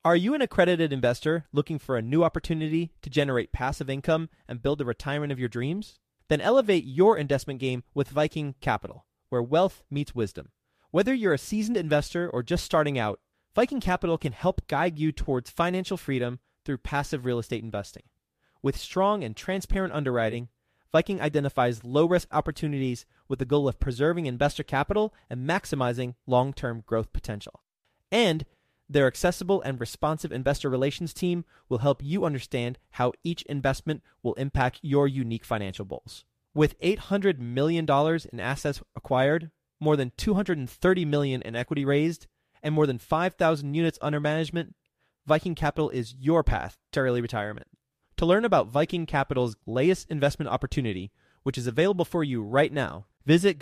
Are you an accredited investor looking for a new opportunity to generate passive income and build the retirement of your dreams? Then elevate your investment game with Viking Capital, where wealth meets wisdom. Whether you're a seasoned investor or just starting out, Viking Capital can help guide you towards financial freedom through passive real estate investing. With strong and transparent underwriting, Viking identifies low-risk opportunities with the goal of preserving investor capital and maximizing long-term growth potential. And their accessible and responsive investor relations team will help you understand how each investment will impact your unique financial goals. With $800 million in assets acquired, more than $230 million in equity raised, and more than 5,000 units under management, Viking Capital is your path to early retirement. To learn about Viking Capital's latest investment opportunity, which is available for you right now, visit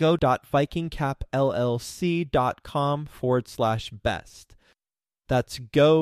go.vikingcapllc.com/best. That's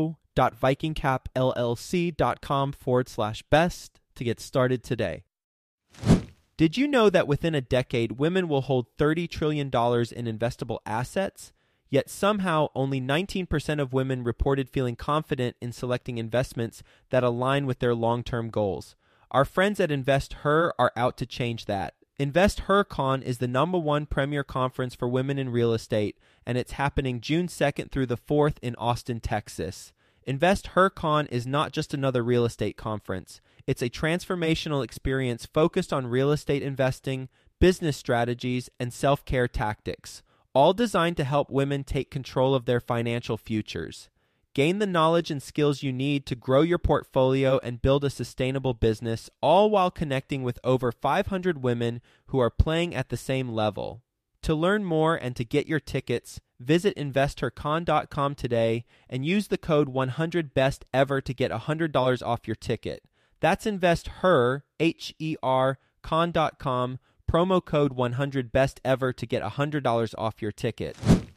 go.vikingcapllc.com/best to get started today. Did you know that within a decade, women will hold $30 trillion in investable assets? Yet somehow only 19% of women reported feeling confident in selecting investments that align with their long-term goals. Our friends at InvestHer are out to change that. InvestHerCon is the #1 premier conference for women in real estate, and it's happening June 2nd through the 4th in Austin, Texas. InvestHerCon is not just another real estate conference. It's a transformational experience focused on real estate investing, business strategies, and self-care tactics, all designed to help women take control of their financial futures. Gain the knowledge and skills you need to grow your portfolio and build a sustainable business, all while connecting with over 500 women who are playing at the same level. To learn more and to get your tickets, visit InvestHerCon.com today and use the code 100BESTEVER to get $100 off your ticket. That's InvestHer, H-E-R, con.com, promo code 100BESTEVER to get $100 off your ticket.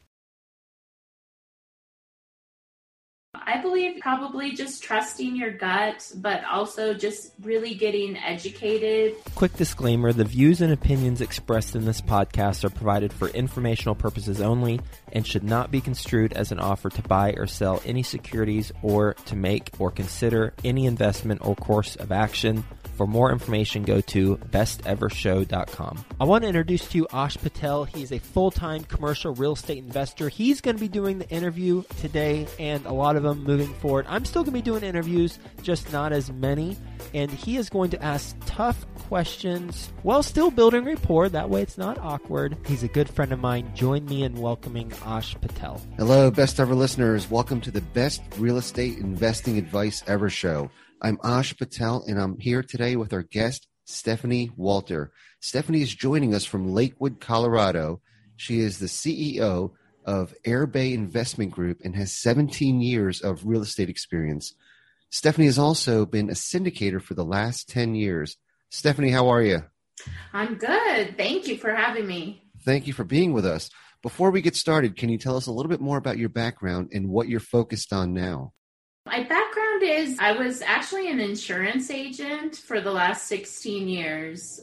I believe probably just trusting your gut, but also just really getting educated. Quick disclaimer, the views and opinions expressed in this podcast are provided for informational purposes only and should not be construed as an offer to buy or sell any securities or to make or consider any investment or course of action. For more information, go to bestevershow.com. I want to introduce to you Ash Patel. He's a full-time commercial real estate investor. He's going to be doing the interview today and a lot of them moving forward. I'm still going to be doing interviews, just not as many. And he is going to ask tough questions while still building rapport. That way it's not awkward. He's a good friend of mine. Join me in welcoming Ash Patel. Hello, Best Ever listeners. Welcome to the Best Real Estate Investing Advice Ever show. I'm Ash Patel, and I'm here today with our guest, Stephanie Walter. Stephanie is joining us from Lakewood, Colorado. She is the CEO of Air Bay Investment Group and has 17 years of real estate experience. Stephanie has also been a syndicator for the last 10 years. Stephanie, how are you? I'm good. Thank you for having me. Thank you for being with us. Before we get started, can you tell us a little bit more about your background and what you're focused on now? My background is I was actually an insurance agent for the last 16 years,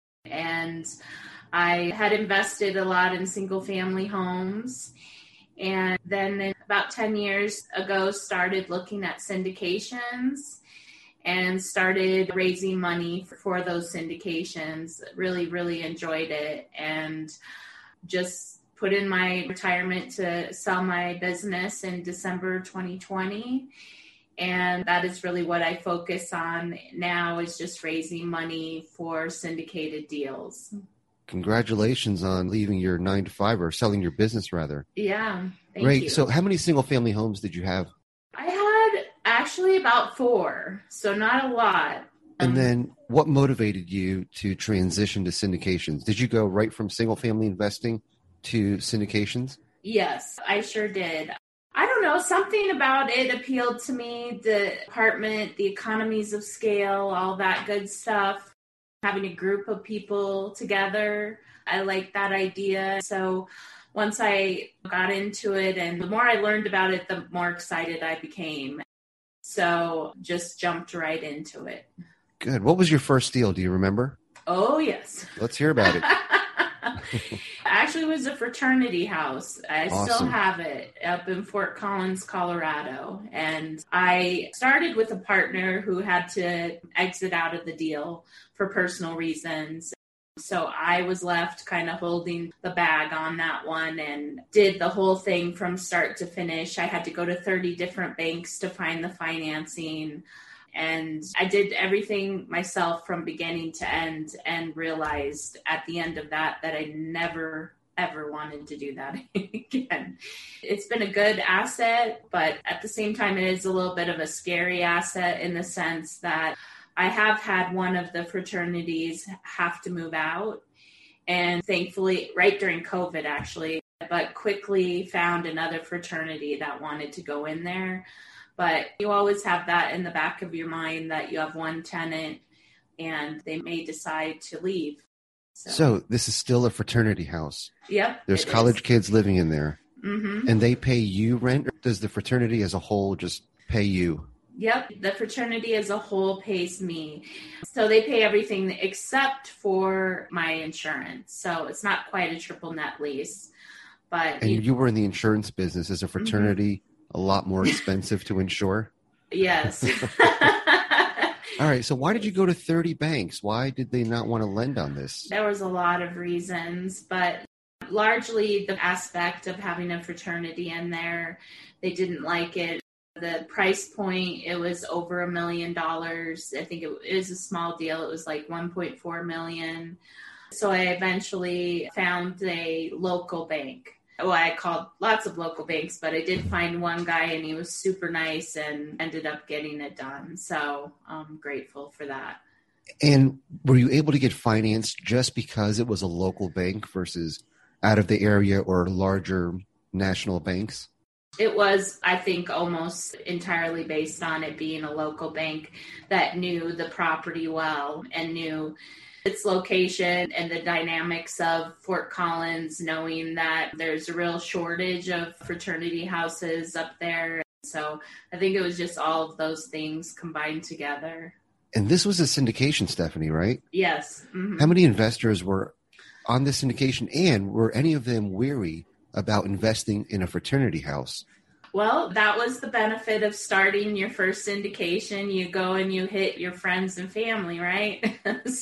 and I had invested a lot in single-family homes, and then about 10 years ago started looking at syndications and started raising money for those syndications. Really, really enjoyed it, and just put in my retirement to sell my business in December 2020. And that is really what I focus on now, is just raising money for syndicated deals. Congratulations on leaving your 9-to-5 or selling your business rather. Yeah. Thank you. You. So how many single family homes did you have? I had actually about 4, so not a lot. And then what motivated you to transition to syndications? Did you go right from single family investing to syndications? Yes, I sure did. I don't know, something about it appealed to me, the apartment, the economies of scale, all that good stuff. Having a group of people together, I like that idea. So once I got into it, and the more I learned about it, the more excited I became. So just jumped right into it. Good. What was your first deal? Do you remember? Oh, yes. Let's hear about it. Actually, it was a fraternity house. I Awesome. still have it up in Fort Collins, Colorado. And I started with a partner who had to exit out of the deal for personal reasons. So I was left kind of holding the bag on that one and did the whole thing from start to finish. I had to go to 30 different banks to find the financing. And I did everything myself from beginning to end and realized at the end of that I never, ever wanted to do that again. It's been a good asset, but at the same time, it is a little bit of a scary asset in the sense that I have had one of the fraternities have to move out, and thankfully, right during COVID actually, but quickly found another fraternity that wanted to go in there. But you always have that in the back of your mind that you have one tenant and they may decide to leave. So this is still a fraternity house. Yep. There's college kids living in there. Mm-hmm. And they pay you rent? Or does the fraternity as a whole just pay you? Yep, the fraternity as a whole pays me. So they pay everything except for my insurance. So it's not quite a triple net lease. But And you were in the insurance business. Is a fraternity a lot more expensive to insure? Yes. All right. So why did you go to 30 banks? Why did they not want to lend on this? There was a lot of reasons, but largely the aspect of having a fraternity in there, they didn't like it. The price point, it was over $1 million. I think it is a small deal. It was like $1.4 million. So I eventually found a local bank. Well, I called lots of local banks, but I did find one guy and he was super nice and ended up getting it done. So I'm grateful for that. And were you able to get financed just because it was a local bank versus out of the area or larger national banks? It was, I think, almost entirely based on it being a local bank that knew the property well and knew its location and the dynamics of Fort Collins, knowing that there's a real shortage of fraternity houses up there. So I think it was just all of those things combined together. And this was a syndication, Stephanie, right? Yes. Mm-hmm. How many investors were on this syndication, and were any of them weary about investing in a fraternity house? Well, that was the benefit of starting your first syndication. You go and you hit your friends and family, right?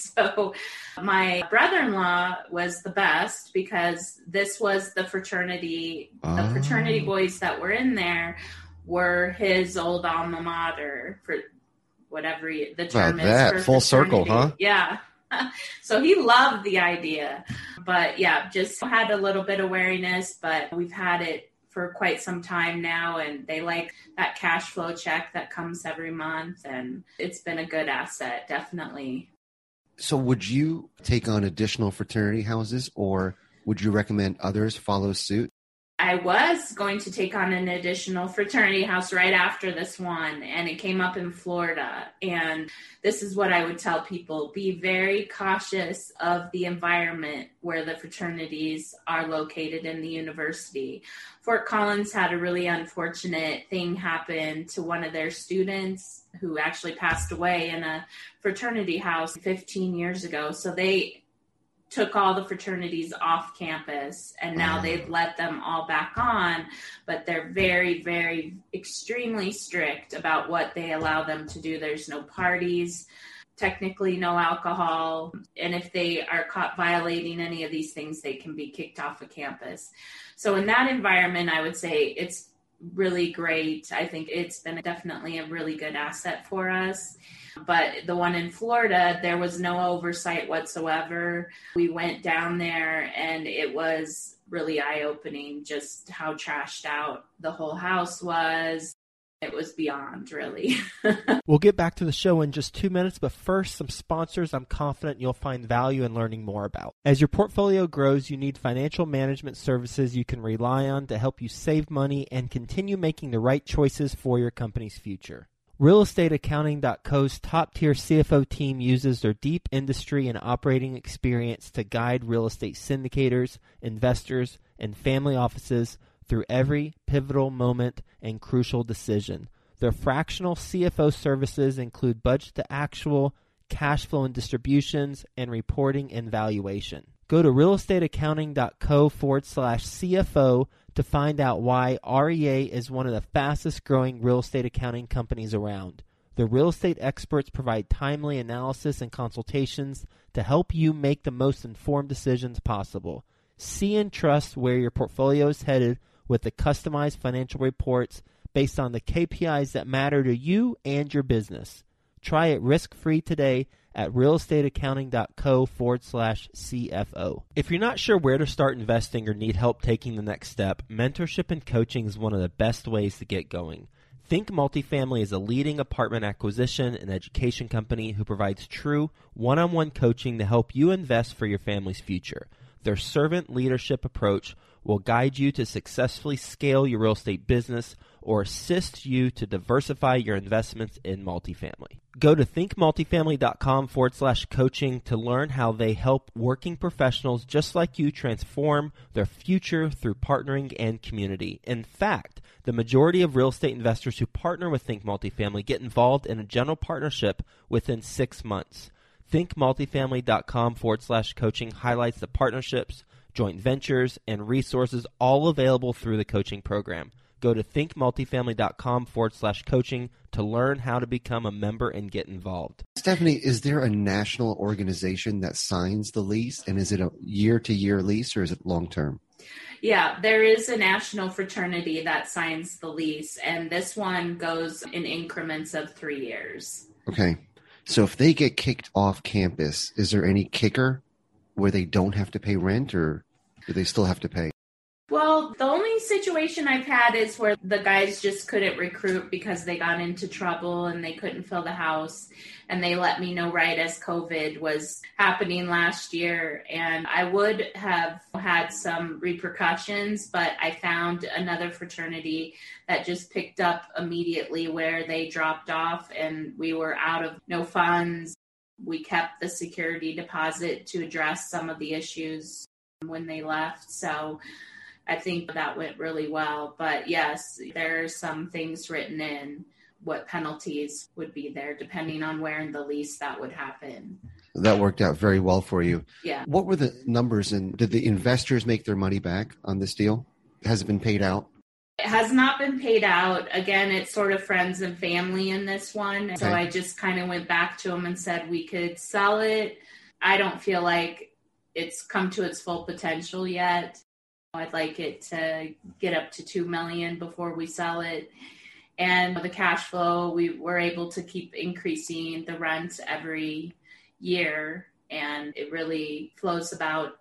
So my brother-in-law was the best because this was the fraternity. The fraternity boys that were in there were his old alma mater, for whatever the term is. That full circle, huh? Yeah. So he loved the idea, but yeah, just had a little bit of wariness, but we've had it for quite some time now, and they like that cash flow check that comes every month, and it's been a good asset, definitely. So would you take on additional fraternity houses, or would you recommend others follow suit? I was going to take on an additional fraternity house right after this one, and it came up in Florida. And this is what I would tell people: be very cautious of the environment where the fraternities are located in the university. Fort Collins had a really unfortunate thing happen to one of their students who actually passed away in a fraternity house 15 years ago. So they took all the fraternities off campus, and now they've let them all back on, but they're very, very extremely strict about what they allow them to do. There's no parties, technically no alcohol, and if they are caught violating any of these things, they can be kicked off of campus. So in that environment, I would say it's really great. I think it's been definitely a really good asset for us. But the one in Florida, there was no oversight whatsoever. We went down there and it was really eye-opening just how trashed out the whole house was. It was beyond, really. We'll get back to the show in just 2 minutes, but first, some sponsors I'm confident you'll find value in learning more about. As your portfolio grows, you need financial management services you can rely on to help you save money and continue making the right choices for your company's future. RealEstateAccounting.co's top-tier CFO team uses their deep industry and operating experience to guide real estate syndicators, investors, and family offices through every pivotal moment and crucial decision. Their fractional CFO services include budget to actual, cash flow and distributions, and reporting and valuation. Go to realestateaccounting.co/CFO to find out why REA is one of the fastest growing real estate accounting companies around. The real estate experts provide timely analysis and consultations to help you make the most informed decisions possible. See and trust where your portfolio is headed with the customized financial reports based on the KPIs that matter to you and your business. Try it risk-free today at realestateaccounting.co/CFO. If you're not sure where to start investing or need help taking the next step, mentorship and coaching is one of the best ways to get going. Think Multifamily is a leading apartment acquisition and education company who provides true one-on-one coaching to help you invest for your family's future. Their servant leadership approach will guide you to successfully scale your real estate business or assist you to diversify your investments in multifamily. Go to thinkmultifamily.com/coaching to learn how they help working professionals just like you transform their future through partnering and community. In fact, the majority of real estate investors who partner with Think Multifamily get involved in a general partnership within 6 months. thinkmultifamily.com/coaching highlights the partnerships, joint ventures, and resources all available through the coaching program. Go to thinkmultifamily.com/coaching to learn how to become a member and get involved. Stephanie, is there a national organization that signs the lease? And is it a year-to-year lease or is it long-term? Yeah, there is a national fraternity that signs the lease, and this one goes in increments of 3 years. Okay. So if they get kicked off campus, is there any kicker where they don't have to pay rent, or do they still have to pay? Well, the only situation I've had is where the guys just couldn't recruit because they got into trouble and they couldn't fill the house. And they let me know right as COVID was happening last year. And I would have had some repercussions, but I found another fraternity that just picked up immediately where they dropped off and we were out of no funds. We kept the security deposit to address some of the issues when they left. So I think that went really well. But yes, there are some things written in what penalties would be there depending on where in the lease that would happen. That worked out very well for you. Yeah. What were the numbers, and did the investors make their money back on this deal? Has it been paid out? It has not been paid out. Again, it's sort of friends and family in this one. Okay. So I just kind of went back to them and said we could sell it. I don't feel like it's come to its full potential yet. I'd like it to get up to $2 million before we sell it. And the cash flow, we were able to keep increasing the rent every year. And it really flows about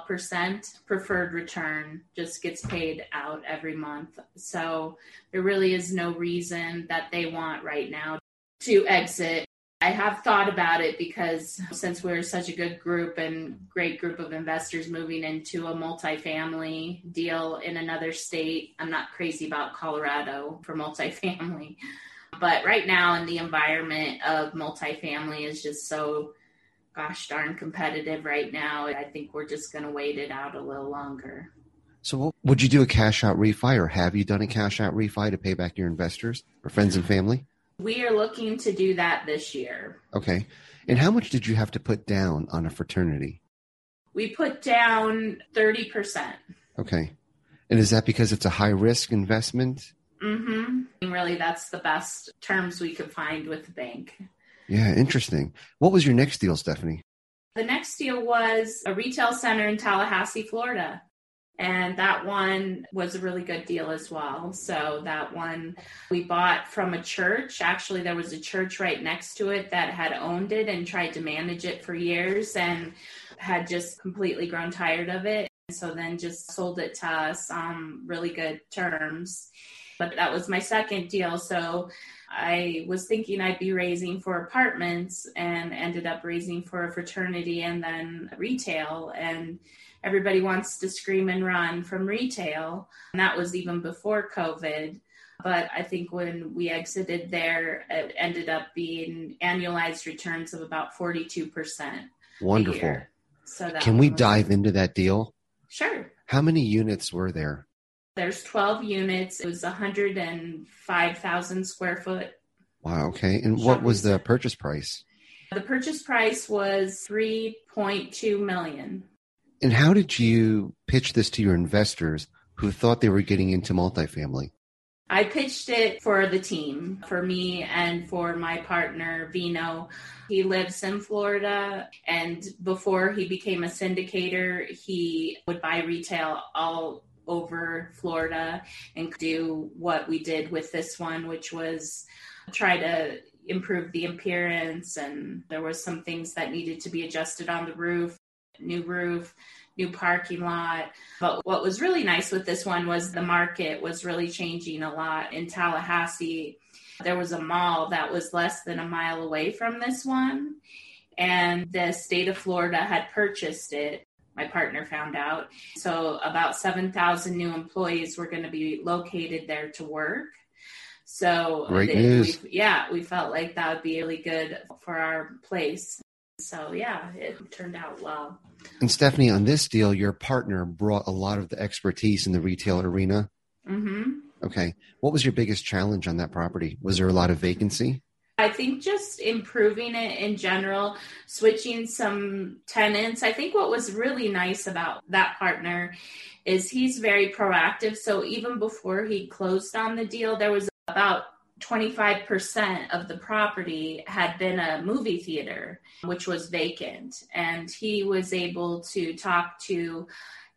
12% preferred return, just gets paid out every month. So there really is no reason that they want right now to exit. I have thought about it because since we're such a good group and great group of investors moving into a multifamily deal in another state, I'm not crazy about Colorado for multifamily. But right now in the environment of multifamily is just so gosh darn competitive right now. I think we're just going to wait it out a little longer. So would you do a cash out refi, or have you done a cash out refi to pay back your investors or friends and family? We are looking to do that this year. Okay. And how much did you have to put down on a fraternity? We put down 30%. Okay. And is that because it's a high risk investment? Mm-hmm. Really, that's the best terms we could find with the bank. Yeah, interesting. What was your next deal, Stephanie? The next deal was a retail center in Tallahassee, Florida. And that one was a really good deal as well. So that one we bought from a church. Actually, there was a church right next to it that had owned it and tried to manage it for years and had just completely grown tired of it. So then just sold it to us on really good terms. But that was my second deal. So I was thinking I'd be raising for apartments and ended up raising for a fraternity and then retail. And everybody wants to scream and run from retail. And that was even before COVID. But I think when we exited there, it ended up being annualized returns of about 42%. Wonderful. So can we dive into that deal? Sure. How many units were there? There's 12 units. It was 105,000 square foot. Wow. Okay. And what was the purchase price? The purchase price was $3.2 million. And how did you pitch this to your investors who thought they were getting into multifamily? I pitched it for the team, for me and for my partner, Vino. He lives in Florida, and before he became a syndicator, he would buy retail all over Florida and do what we did with this one, which was try to improve the appearance. And there was some things that needed to be adjusted on the roof, new parking lot. But what was really nice with this one was the market was really changing a lot. In Tallahassee, there was a mall that was less than a mile away from this one, and the state of Florida had purchased it. My partner found out. So about 7,000 new employees were going to be located there to work. So great news. We felt like that would be really good for our place. So yeah, it turned out well. And Stephanie, on this deal, your partner brought a lot of the expertise in the retail arena. Mm-hmm. Okay. What was your biggest challenge on that property? Was there a lot of vacancy? I think just improving it in general, switching some tenants. I think what was really nice about that partner is he's very proactive. So even before he closed on the deal, there was about 25% of the property had been a movie theater, which was vacant. And he was able to talk to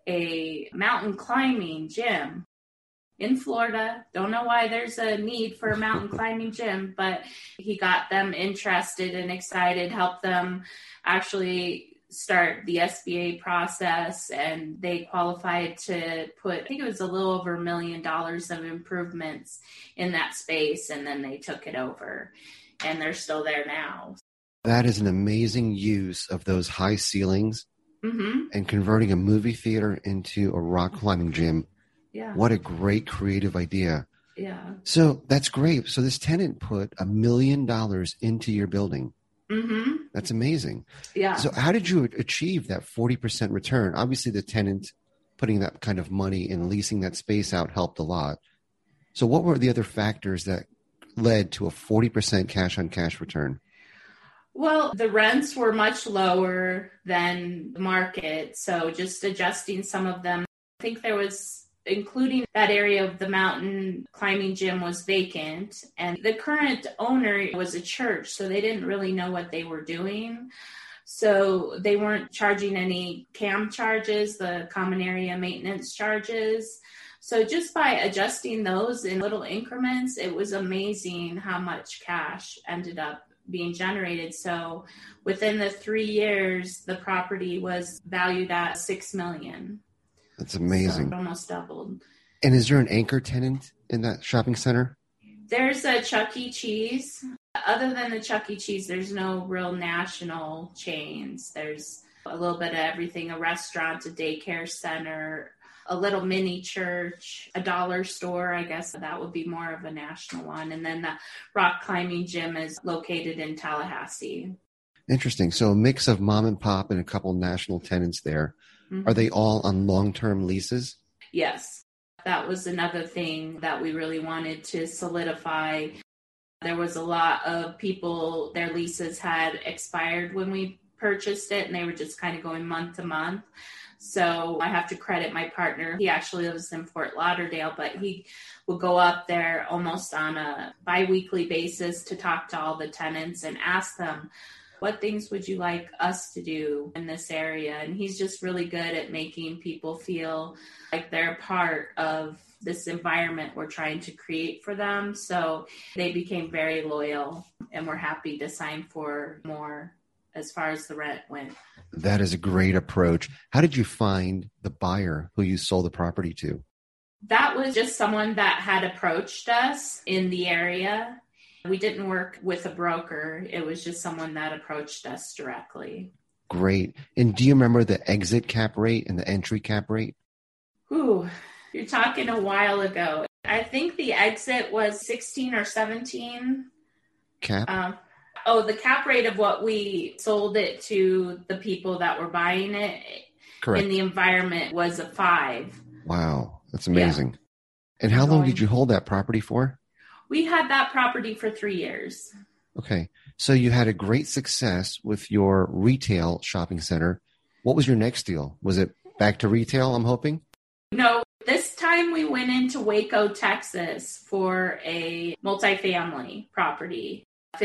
a mountain climbing gym in Florida. Don't know why there's a need for a mountain climbing gym, but he got them interested and excited, helped them actually start the SBA process, and they qualified to put, I think it was a little over $1 million of improvements in that space, and then they took it over, and they're still there now. That is an amazing use of those high ceilings and converting a movie theater into a rock climbing gym. Yeah. What a great creative idea. Yeah. So that's great. So this tenant put $1 million into your building. Mm-hmm. That's amazing. Yeah. So how did you achieve that 40% return? Obviously, the tenant putting that kind of money and leasing that space out helped a lot. So what were the other factors that led to a 40% cash on cash return? Well, the rents were much lower than the market. So just adjusting some of them. I think there was, including that area of the mountain climbing gym was vacant, and the current owner was a church, so they didn't really know what they were doing. So they weren't charging any CAM charges, the common area maintenance charges. So just by adjusting those in little increments, it was amazing how much cash ended up being generated. So within the 3 years, the property was valued at $6 million. That's amazing. So it almost doubled. And is there an anchor tenant in that shopping center? There's a Chuck E. Cheese. Other than the Chuck E. Cheese, there's no real national chains. There's a little bit of everything, a restaurant, a daycare center, a little mini church, a dollar store. I guess that would be more of a national one. And then the rock climbing gym is located in Tallahassee. Interesting. So a mix of mom and pop and a couple national tenants there. Mm-hmm. Are they all on long-term leases? Yes. That was another thing that we really wanted to solidify. There was a lot of people, their leases had expired when we purchased it, and they were just kind of going month to month. So I have to credit my partner. He actually lives in Fort Lauderdale, but he would go up there almost on a bi-weekly basis to talk to all the tenants and ask them, what things would you like us to do in this area? And he's just really good at making people feel like they're part of this environment we're trying to create for them. So they became very loyal and were happy to sign for more as far as the rent went. That is a great approach. How did you find the buyer who you sold the property to? That was just someone that had approached us in the area. We didn't work with a broker. It was just someone that approached us directly. Great. And do you remember the exit cap rate and the entry cap rate? Ooh, you're talking a while ago. I think the exit was 16 or 17. Cap? The cap rate of what we sold it to the people that were buying it. Correct. In the environment was a 5. Wow. That's amazing. Yeah. And how long did you hold that property for? We had that property for 3 years. Okay. So you had a great success with your retail shopping center. What was your next deal? Was it Back to retail, I'm hoping? No, this time we went into Waco, Texas for a multifamily property,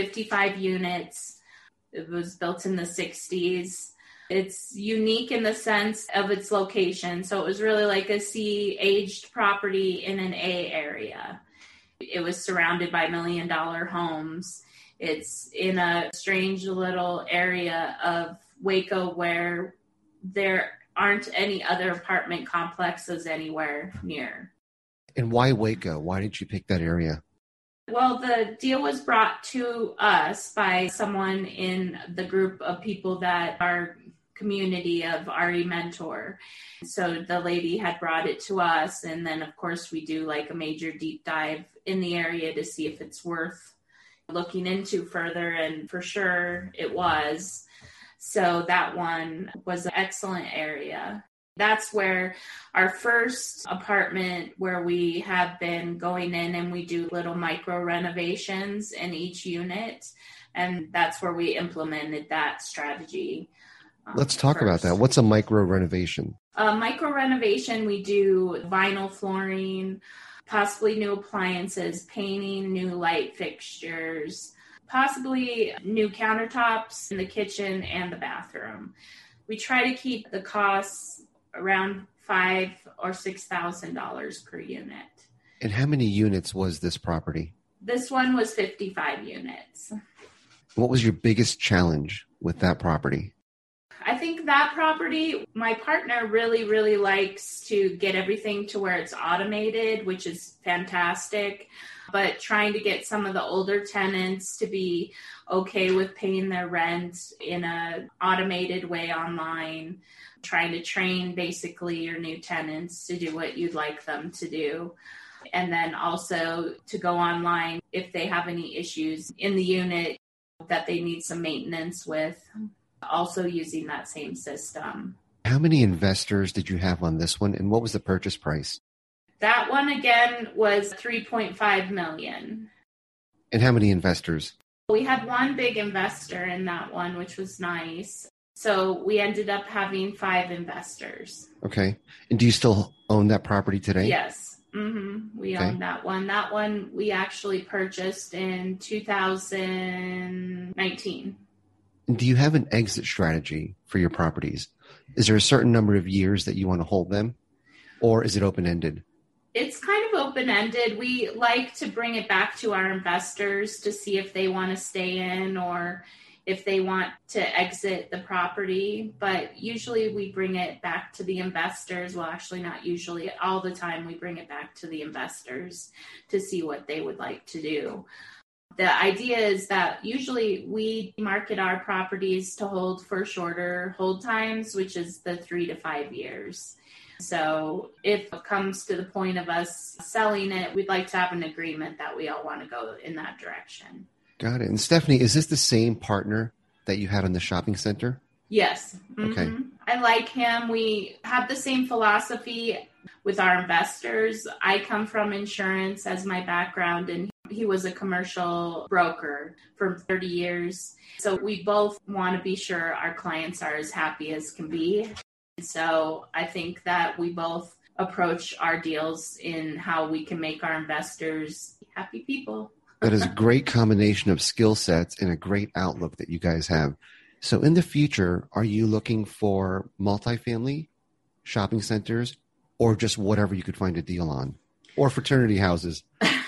55 units. It was built in the 60s. It's unique in the sense of its location. So it was really like a C-aged property in an A area. It was surrounded by $1 million homes. It's in a strange little area of Waco where there aren't any other apartment complexes anywhere near. And why Waco? Why did you pick that area? Well, the deal was brought to us by someone in the group of people that are community of RE Mentor. So the lady had brought it to us. And then, of course, we do like a major deep dive in the area to see if it's worth looking into further. And for sure it was. So that one was an excellent area. That's where our first apartment where we have been going in and we do little micro renovations in each unit. And that's where we implemented that strategy. Let's talk about that. What's a micro renovation? A micro renovation, we do vinyl flooring, possibly new appliances, painting, new light fixtures, possibly new countertops in the kitchen and the bathroom. We try to keep the costs around $5,000 or $6,000 per unit. And how many units was this property? This one was 55 units. What was your biggest challenge with that property? I think that property, my partner really, really likes to get everything to where it's automated, which is fantastic. But trying to get some of the older tenants to be okay with paying their rent in an automated way online, trying to train basically your new tenants to do what you'd like them to do. And then also to go online if they have any issues in the unit that they need some maintenance with, also using that same system. How many investors did you have on this one, and what was the purchase price? That one, again, was $3.5 million. And how many investors? We had one big investor in that one, which was nice. So we ended up having 5 investors. Okay. And do you still own that property today? Yes. We own that one. That one we actually purchased in 2019. Do you have an exit strategy for your properties? Is there a certain number of years that you want to hold them, or is it open-ended? It's kind of open-ended. We like to bring it back to our investors to see if they want to stay in or if they want to exit the property. But usually we bring it back to the investors. Well, actually not usually. All the time we bring it back to the investors to see what they would like to do. The idea is that usually we market our properties to hold for shorter hold times, which is the 3 to 5 years. So if it comes to the point of us selling it, we'd like to have an agreement that we all want to go in that direction. Got it. And Stephanie, is this the same partner that you had in the shopping center? Yes. Okay. I like him. We have the same philosophy with our investors. I come from insurance as my background, and he was a commercial broker for 30 years. So we both want to be sure our clients are as happy as can be. So I think that we both approach our deals in how we can make our investors happy people. That is a great combination of skill sets and a great outlook that you guys have. So in the future, are you looking for multifamily shopping centers or just whatever you could find a deal on, or fraternity houses?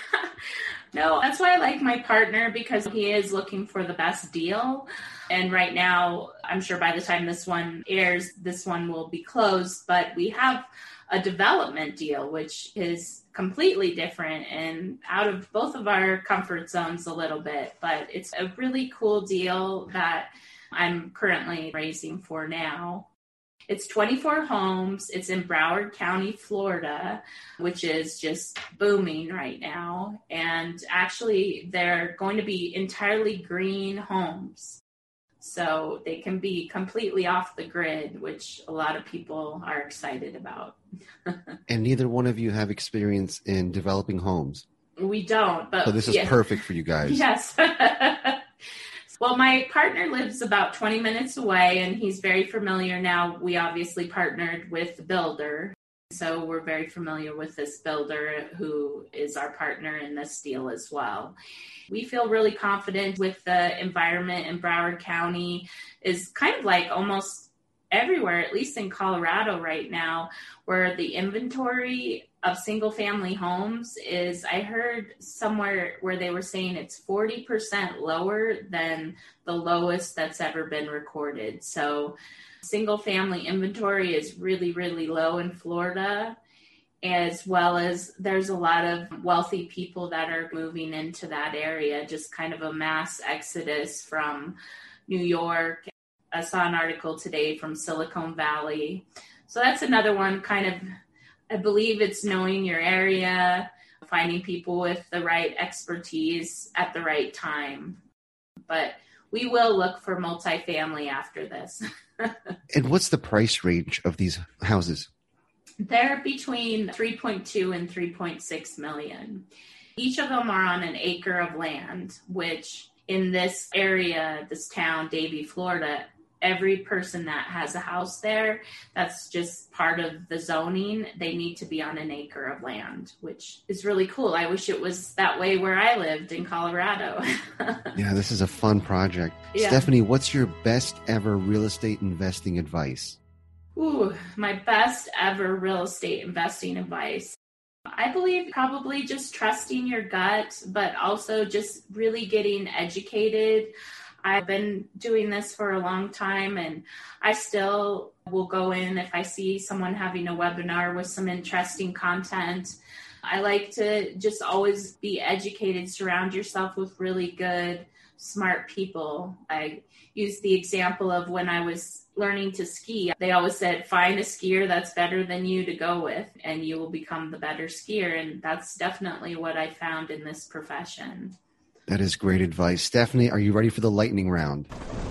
No, that's why I like my partner, because he is looking for the best deal. And right now, I'm sure by the time this one airs, this one will be closed. But we have a development deal, which is completely different and out of both of our comfort zones a little bit. But it's a really cool deal that I'm currently raising for now. It's 24 homes. It's in Broward County, Florida, which is just booming right now. And actually, they're going to be entirely green homes. So they can be completely off the grid, which a lot of people are excited about. And neither one of you have experience in developing homes. We don't. But so this is perfect for you guys. Yes. Well, my partner lives about 20 minutes away, and he's very familiar now. We obviously partnered with the builder, so we're very familiar with this builder who is our partner in this deal as well. We feel really confident with the environment in Broward County is kind of like almost everywhere, at least in Colorado right now, where the inventory of single family homes is, I heard somewhere where they were saying it's 40% lower than the lowest that's ever been recorded. So single family inventory is really, really low in Florida, as well as there's a lot of wealthy people that are moving into that area, just kind of a mass exodus from New York. I saw an article today from Silicon Valley. So that's another one, kind of, I believe it's knowing your area, finding people with the right expertise at the right time. But we will look for multifamily after this. And what's the price range of these houses? They're between 3.2 and 3.6 million. Each of them are on an acre of land, which in this area, this town, Davie, Florida, every person that has a house there, that's just part of the zoning. They need to be on an acre of land, which is really cool. I wish it was that way where I lived in Colorado. Yeah, this is a fun project. Yeah. Stephanie, what's your best ever real estate investing advice? Ooh, my best ever real estate investing advice. I believe probably just trusting your gut, but also just really getting educated. I've been doing this for a long time, and I still will go in if I see someone having a webinar with some interesting content. I like to just always be educated, surround yourself with really good, smart people. I use the example of when I was learning to ski. They always said, find a skier that's better than you to go with, and you will become the better skier. And that's definitely what I found in this profession. That is great advice. Stephanie, are you ready for the lightning round?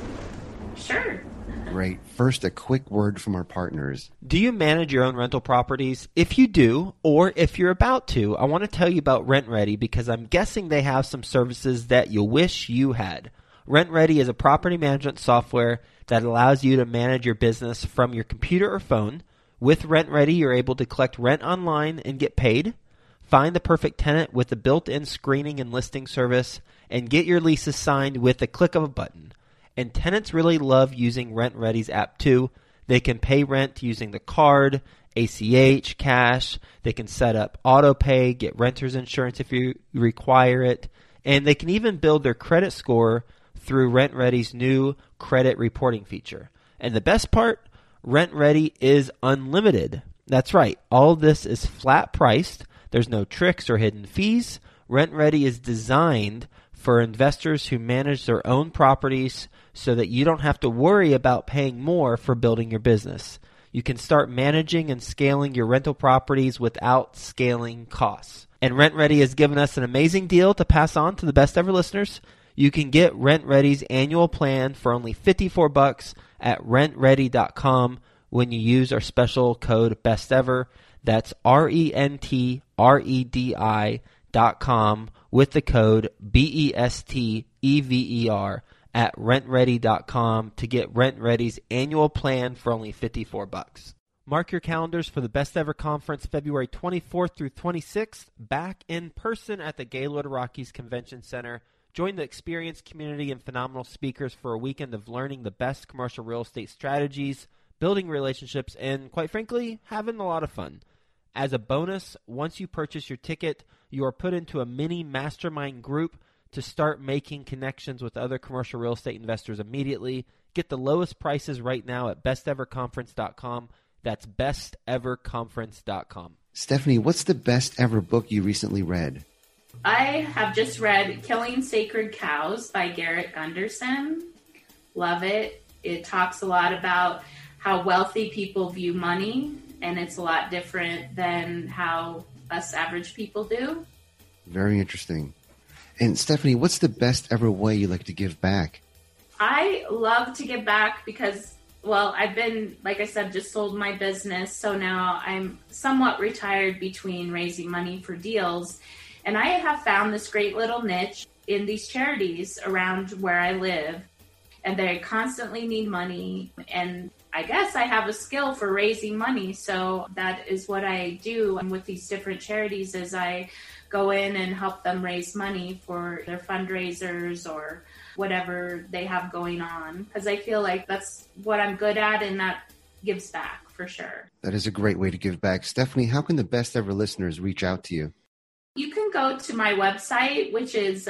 Sure. Great. First, a quick word from our partners. Do you manage your own rental properties? If you do, or if you're about to, I want to tell you about RentRedi because I'm guessing they have some services that you wish you had. RentRedi is a property management software that allows you to manage your business from your computer or phone. With RentRedi, you're able to collect rent online and get paid. Find the perfect tenant with the built-in screening and listing service, and get your leases signed with the click of a button. And tenants really love using RentRedi's app too. They can pay rent using the card, ACH, cash. They can set up auto pay, get renter's insurance if you require it. And they can even build their credit score through RentRedi's new credit reporting feature. And the best part, RentRedi is unlimited. That's right. All of this is flat priced. There's no tricks or hidden fees. RentRedi is designed for investors who manage their own properties so that you don't have to worry about paying more for building your business. You can start managing and scaling your rental properties without scaling costs. And RentRedi has given us an amazing deal to pass on to the best ever listeners. You can get RentRedi's annual plan for only $54 at rentredi.com when you use our special code BESTEVER. That's rentredi.com with the code BESTEVER at rentredi.com to get RentRedi's annual plan for only $54. Mark your calendars for the Best Ever Conference February 24th through 26th, back in person at the Gaylord Rockies Convention Center. Join the experienced community and phenomenal speakers for a weekend of learning the best commercial real estate strategies, building relationships, and quite frankly, having a lot of fun. As a bonus, once you purchase your ticket, you are put into a mini mastermind group to start making connections with other commercial real estate investors immediately. Get the lowest prices right now at besteverconference.com. That's besteverconference.com. Stephanie, what's the best ever book you recently read? I have just read Killing Sacred Cows by Garrett Gunderson. Love it. It talks a lot about how wealthy people view money, and it's a lot different than how us average people do. Very interesting. And Stephanie, what's the best ever way you like to give back? I love to give back because, well, I've been, like I said, just sold my business. So now I'm somewhat retired between raising money for deals. And I have found this great little niche. in these charities around where I live, and they constantly need money. And I guess I have a skill for raising money. So that is what I do with these different charities, is I go in and help them raise money for their fundraisers or whatever they have going on. Because I feel like that's what I'm good at, and that gives back for sure. That is a great way to give back. Stephanie, how can the best ever listeners reach out to you? You can go to my website, which is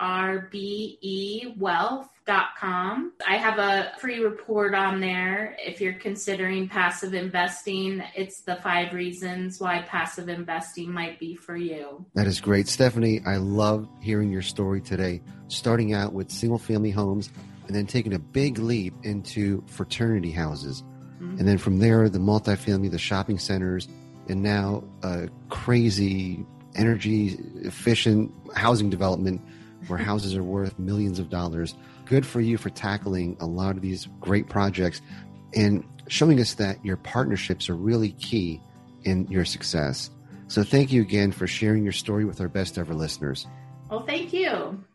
erbewealth.com. I have a free report on there. If you're considering passive investing, it's the 5 reasons why passive investing might be for you. That is great. Stephanie, I love hearing your story today, starting out with single family homes and then taking a big leap into fraternity houses. Mm-hmm. And then from there, the multifamily, the shopping centers, and now a crazy energy efficient housing development where houses are worth millions of dollars. Good for you for tackling a lot of these great projects and showing us that your partnerships are really key in your success. So thank you again for sharing your story with our best ever listeners. Well, thank you.